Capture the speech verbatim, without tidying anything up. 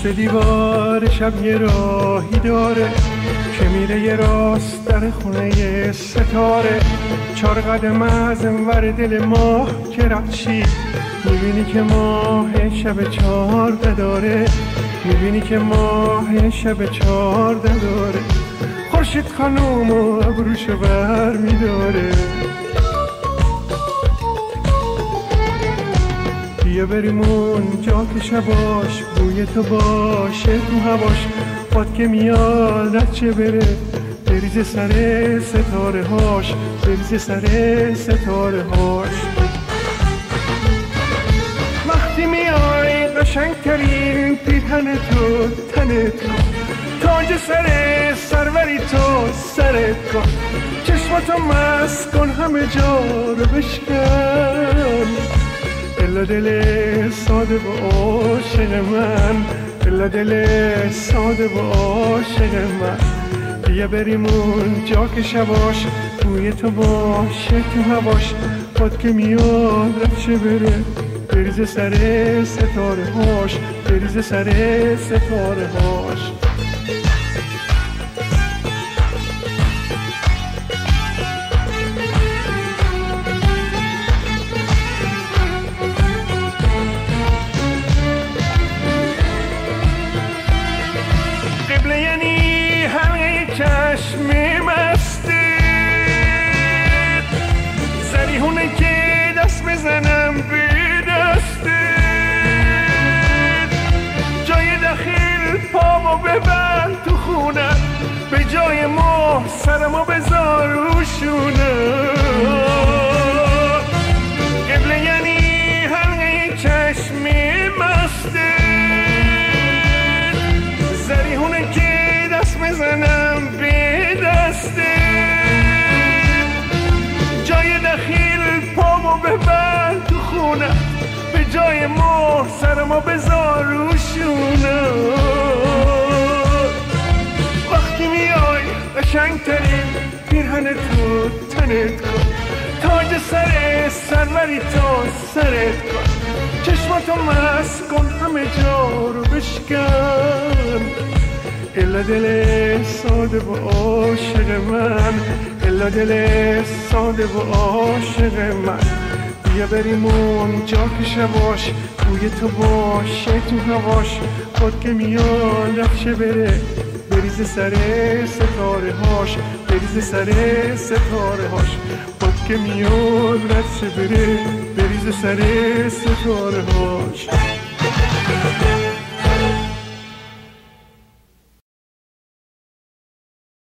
پشت دیوار شب یه راهی داره که میره یه راست در خونه ستاره. چار قدم از انور دل ماه که رفتی میبینی که ماه شب چارده داره. میبینی که ماه شب چارده داره. خورشید خانوم و ابروشو بر میداره. بیا بریم اونجا که شباش بوی تو باشه تو هواش. باد که میاد از چه بره بریز سر ستاره هاش، بریز سر ستاره هاش. وقتی میای قشنگترین پیرهن تو تنت کن، تاج سر سروری تو سرت کن. چشماتو مست کن همه جا رو بشکن. الا دل ساده و عاشق من، الا دل ساده و عاشق من. بیا بریم اونجا که شباش بوی تو باشه تو هواش. باد که میاد رفشه بره بریز سر ستاره هاش، بریز سر ستاره هاش. قبله یعنی حلقه چشم مسته، زریحونه که دست بزنم به دسته. جای دخیل پامو ببر تو خونه، به جای ماه سرمو بذار روشونه. قبله یعنی حلقه چشم مسته، زریحونه که دست بزنم به دسته. جای دخیل پامو ببر تو خونه، به جای مهر سرمو بذار روشونه. وقتی میای قشنگترین پیرهن تو تنت کن، تاج سر سروری تو سرت کن. چشماتو مست کن همه جا رو بشکن. الا دل ساده و عاشق من، الا دل ساده و عاشق من. بیا بریم اونجا که شباش بوی تو باشه تو هواش. خود که میاد رفشه بره بریز سر ستاره هاش، بریز سر ستاره هاش. خود که میاد رفشه بره بریز سر ستاره هاش.